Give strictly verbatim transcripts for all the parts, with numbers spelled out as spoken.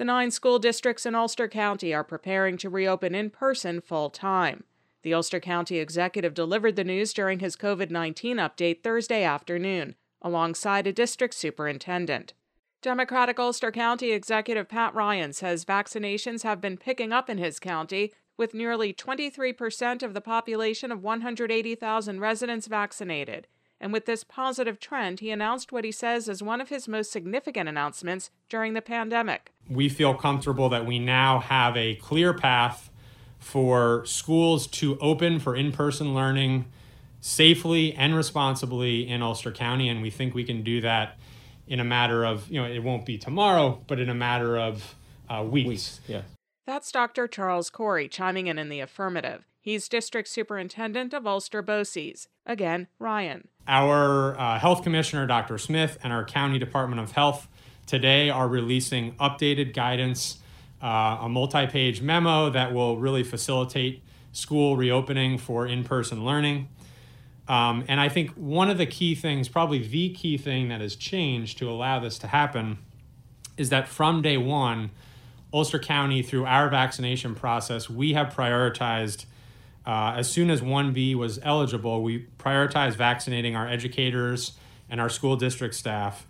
The nine school districts in Ulster County are preparing to reopen in person full-time. The Ulster County executive delivered the news during his COVID nineteen update Thursday afternoon, alongside a district superintendent. Democratic Ulster County Executive Pat Ryan says vaccinations have been picking up in his county, with nearly twenty-three percent of the population of one hundred eighty thousand residents vaccinated. And with this positive trend, he announced what he says is one of his most significant announcements during the pandemic. We feel comfortable that we now have a clear path for schools to open for in-person learning safely and responsibly in Ulster County, and we think we can do that in a matter of, you know, it won't be tomorrow, but in a matter of uh, weeks. Weeks, yeah. That's Doctor Charles Corey chiming in in the affirmative. He's District Superintendent of Ulster BOCES. Again, Ryan. Our uh, Health Commissioner, Doctor Smith, and our County Department of Health today are releasing updated guidance, uh, a multi-page memo that will really facilitate school reopening for in-person learning. Um, and I think one of the key things, probably the key thing that has changed to allow this to happen, is that from day one, Ulster County, through our vaccination process, we have prioritized, uh, as soon as one B was eligible, we prioritized vaccinating our educators and our school district staff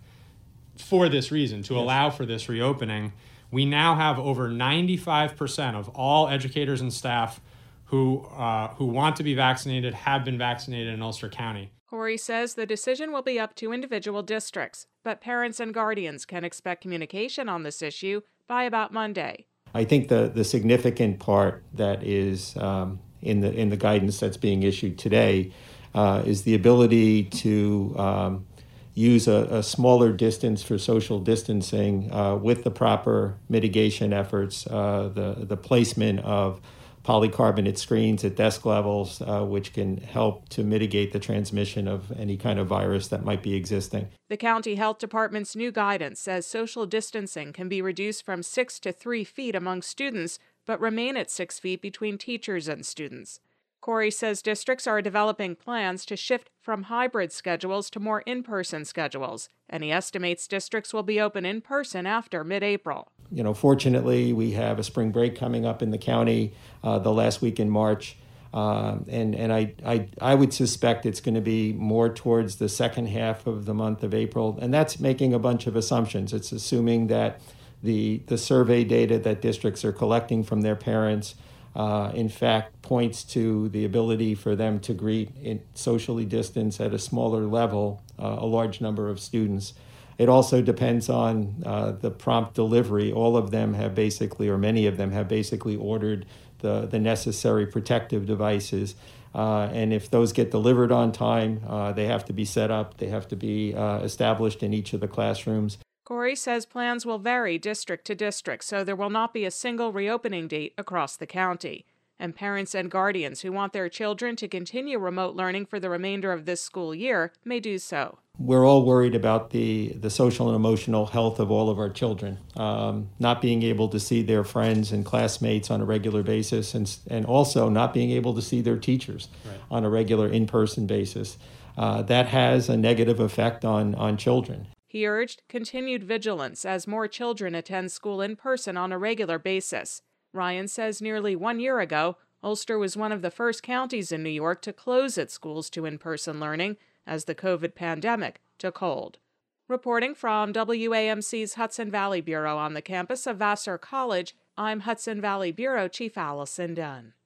for this reason, to yes. allow for this reopening. We now have over ninety-five percent of all educators and staff who uh, who want to be vaccinated have been vaccinated in Ulster County. Corey says the decision will be up to individual districts, but parents and guardians can expect communication on this issue by about Monday. I think the, the significant part that is um, in the in the guidance that's being issued today uh, is the ability to um, use a, a smaller distance for social distancing uh, with the proper mitigation efforts, uh, the the placement of polycarbonate screens at desk levels, uh, which can help to mitigate the transmission of any kind of virus that might be existing. The County Health Department's new guidance says social distancing can be reduced from six to three feet among students, but remain at six feet between teachers and students. Corey says districts are developing plans to shift from hybrid schedules to more in-person schedules, and he estimates districts will be open in person after mid-April. You know, fortunately, we have a spring break coming up in the county uh, the last week in March, uh, and and I, I I would suspect it's going to be more towards the second half of the month of April, and that's making a bunch of assumptions. It's assuming that the the survey data that districts are collecting from their parents, uh, in fact, points to the ability for them to greet in socially distance at a smaller level uh, a large number of students. It also depends on uh, the prompt delivery. All of them have basically, or many of them have basically ordered the, the necessary protective devices. Uh, and if those get delivered on time, uh, they have to be set up. They have to be uh, established in each of the classrooms. Corey says plans will vary district to district, so there will not be a single reopening date across the county. And parents and guardians who want their children to continue remote learning for the remainder of this school year may do so. We're all worried about the, the social and emotional health of all of our children, um, not being able to see their friends and classmates on a regular basis, and, and also not being able to see their teachers right. on a regular in-person basis. Uh, that has a negative effect on, on children. He urged continued vigilance as more children attend school in person on a regular basis. Ryan says nearly one year ago, Ulster was one of the first counties in New York to close its schools to in-person learning as the COVID pandemic took hold. Reporting from W A M C's Hudson Valley Bureau on the campus of Vassar College, I'm Hudson Valley Bureau Chief Allison Dunn.